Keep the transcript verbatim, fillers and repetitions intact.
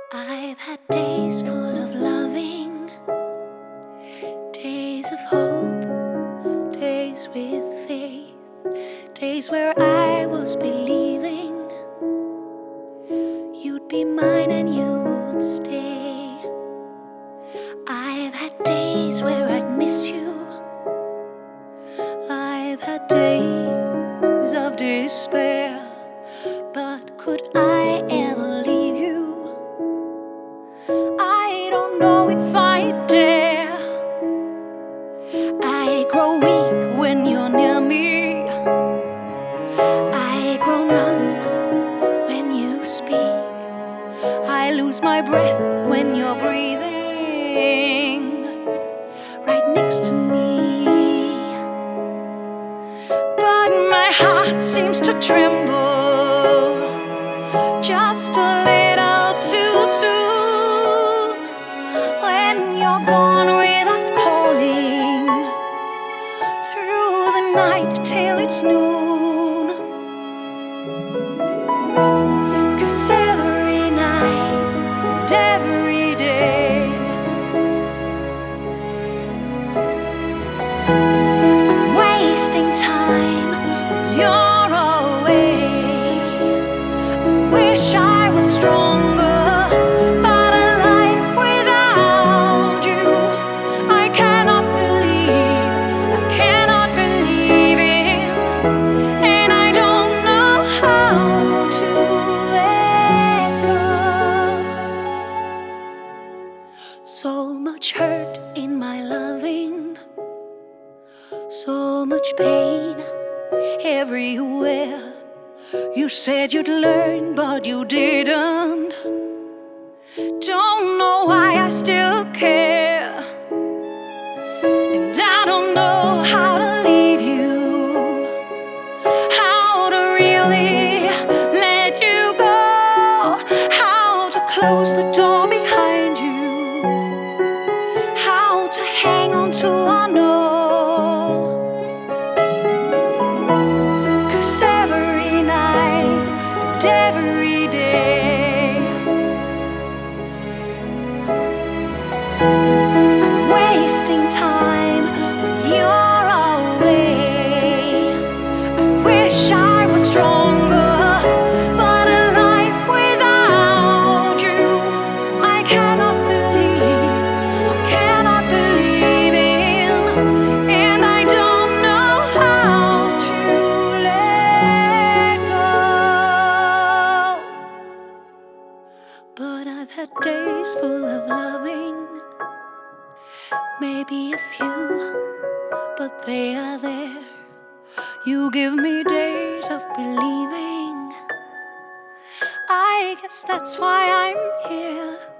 I've had days full of loving, days of hope, days with faith, days where I was believing you'd be mine and you would stay. I've had days where I'd miss you. I've had days of despair, but could I ever leave you? I don't know if I dare. I grow weak when you're near me. I grow numb when you speak. I lose my breath when you're breathing right next to me. But my heart seems to tremble just a little too soon when you're gone without calling through the night till it's noon. 'Cause every night and every day I'm wasting time when you're away. I wish I was stronger, but a life without you I cannot believe, I cannot believe in, and I don't know how to let go. So much hurt in my loving, so much pain everywhere. You said you'd learn, but you didn't. Don't know why I still care, and I don't know how to leave you, how to really let you go, how to close the door behind you, how to hang on to a no. 'Cause every night and every day I'm wasting time when you're away. I wish I was stronger, but a life without you I cannot believe, I cannot believe in, and I don't know how to let go. But I've had days full of loving, maybe a few, but they are there. You give me days of believing. I guess that's why I'm here.